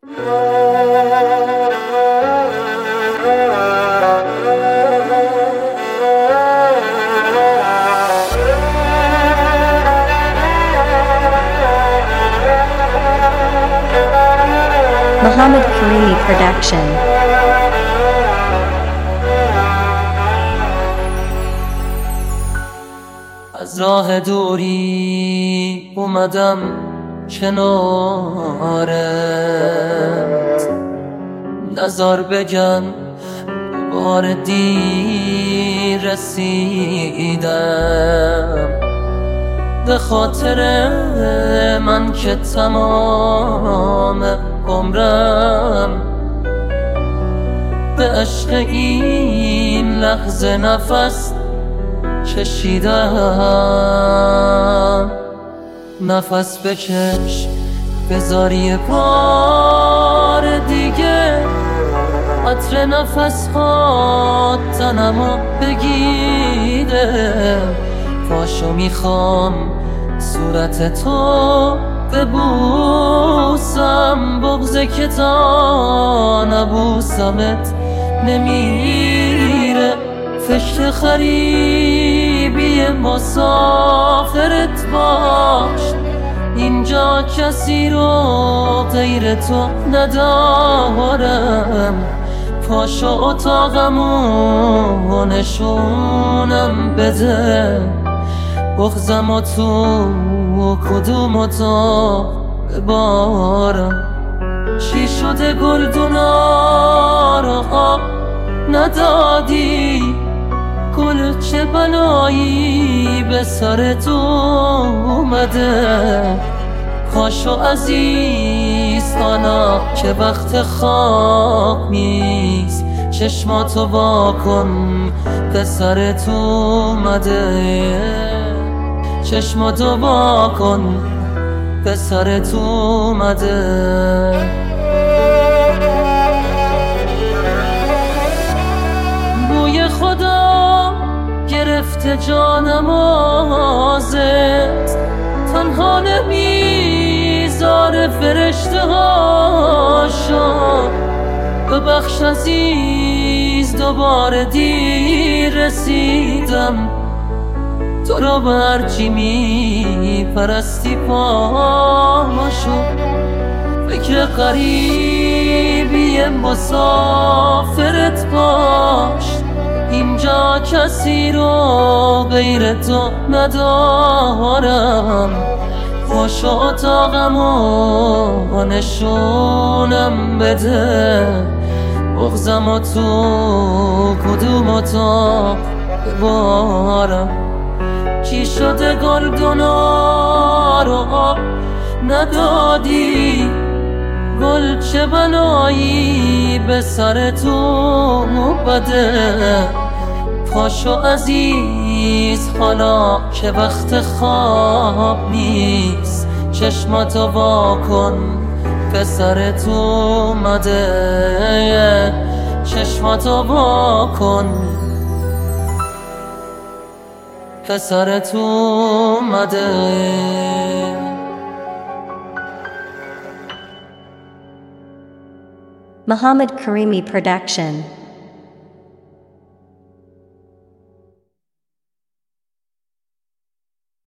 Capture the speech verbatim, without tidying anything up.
Mohammed Karimi Production. از راه دوری اومدم کنارت، نزار بگم بار دیر رسیدم. به خاطر من که تمام عمرم به عشق این لحظه نفس کشیدم. نفس بکش بذار یه بار دیگه عطر نفس ها تنمو بگیره. پاشو میخوام صورت تو ببوسم، بغضه که تا نبوسمت نمیره. فکر خریبی مسافرت باش، اینجا کسی رو غیر تو ندارم. پاشو اتاقمو نشونم بده، بغضم و تو کدوم اتاق ببارم. چی شده گلدونا رو آب ندادی؟ گل چه بلایی به سرت اومده؟ پاشو عزیز حالا که وقت خواب نیست، چشماتو وا کن پسرت اومده. چشماتو وا کن پسرت اومده. بوی خدا گرفته جانم ازت، تنها نمیذاره فرشته هاشو. ببخش عزیز دوباره دیر رسیدم، تو رو به هرچی میپرستی پاشو. فکر غریبی مسافرت باش، اینجا کسی رو غیر تو ندارم. پاشو اتاقمو نشونم بده، بغضم و تو کدوم اتاق ببارم. چی شده گلدونا رو آب ندادی؟ گل چه بلایی به سرت اومده؟ پاشو عزیز حالا که وقت خواب نیست، چشماتو وا کن پسرت اومده. چشماتو وا کن پسرت اومده. Mohammed Karimi Production.